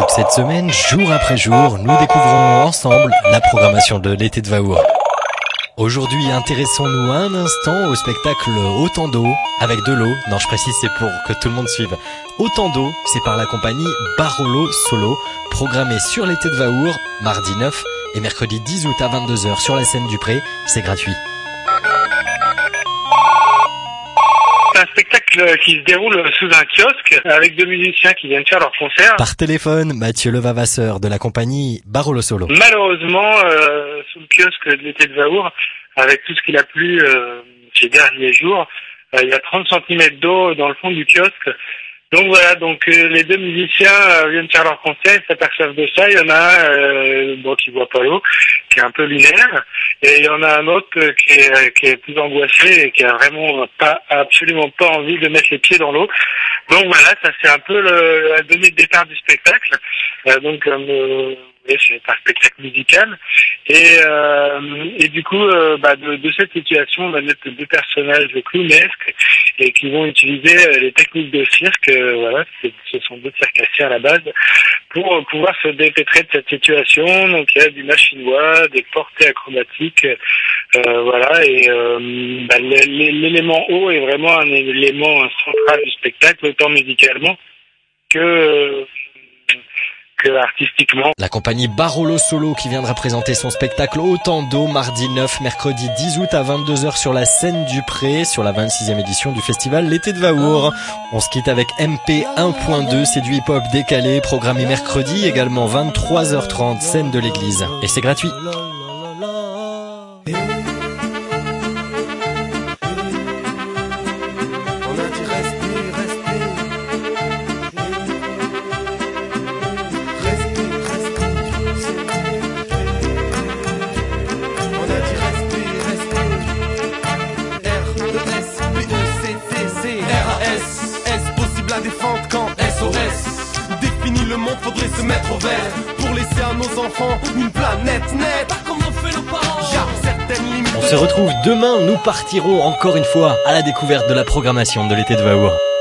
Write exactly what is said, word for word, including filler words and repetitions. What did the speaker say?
Toute cette semaine, jour après jour, nous découvrons ensemble la programmation de l'été de Vaour. Aujourd'hui, intéressons-nous un instant au spectacle Autant d'eau avec de l'eau. Non, je précise, c'est pour que tout le monde suive. Autant d'eau, c'est par la compagnie Barolo Solo, programmé sur l'été de Vaour, mardi neuf et mercredi dix août à vingt-deux heures sur la scène du Pré. C'est gratuit. C'est un spectacle qui se déroule sous un kiosque avec deux musiciens qui viennent faire leur concert. Par téléphone, Mathieu Levavasseur de la compagnie Barolo Solo. Malheureusement, euh, sous le kiosque de l'été de Vaour, avec tout ce qu'il a plu euh, ces derniers jours, euh, il y a trente centimètres d'eau dans le fond du kiosque. Donc voilà, donc euh, les deux musiciens euh, viennent faire leur concert, ils s'aperçoivent de ça. Il y en a un euh, bon, qui voit pas l'eau, qui est un peu lunaire, et il y en a un autre euh, qui, est, qui est plus angoissé et qui a vraiment pas, absolument pas envie de mettre les pieds dans l'eau. Donc voilà, ça c'est un peu le, la donnée de départ du spectacle. Euh, donc comme euh, oui, c'est un spectacle musical, et euh, et du coup, euh, bah, de, de cette situation, on va mettre deux personnages clownesques et qui vont utiliser euh, les techniques de cirque. Euh, voilà, c'est, ce sont deux circassiens à la base pour euh, pouvoir se dépêtrer de cette situation. Donc il y a du machinois, des portées acrobatiques, euh, voilà, et euh, bah, l'élément eau est vraiment un élément central du spectacle, autant musicalement que euh, artistiquement. La compagnie Barolo Solo qui viendra présenter son spectacle Autant d'eau mardi neuf, mercredi dix août à vingt-deux heures sur la scène du Pré, sur la vingt-sixième édition du festival L'été de Vaour. On se quitte avec M P un point deux, c'est du hip-hop décalé, programmé mercredi, également vingt-trois heures trente, scène de l'église. Et c'est gratuit. La défendre quand S O S définit le monde, faudrait se mettre au vert pour laisser à nos enfants une planète nette. Pas comme on fait nos parents. Y'a certaines limites. On se retrouve demain, nous partirons encore une fois à la découverte de la programmation de l'été de Vaour.